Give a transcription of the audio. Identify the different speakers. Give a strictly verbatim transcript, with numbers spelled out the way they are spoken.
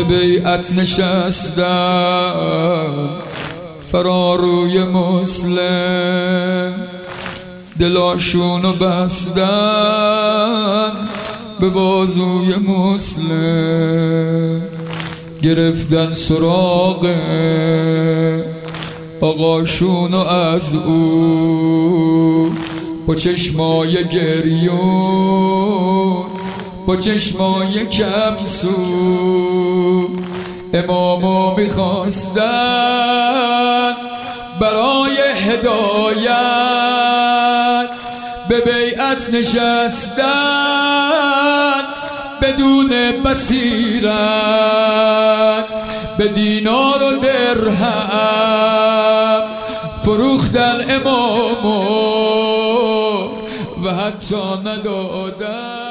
Speaker 1: بیعت نشستن فراروی مسلم، دلاشونو بستن به بازوی مسلم، گرفتن سراغ آقاشونو از او با چشمای گریون، با چشمای کمسو امامو میخواستن برای هدایت به بیعت نشستن بدون بصیرت، به دینار و درهم فروختن امامو و حتی ندادن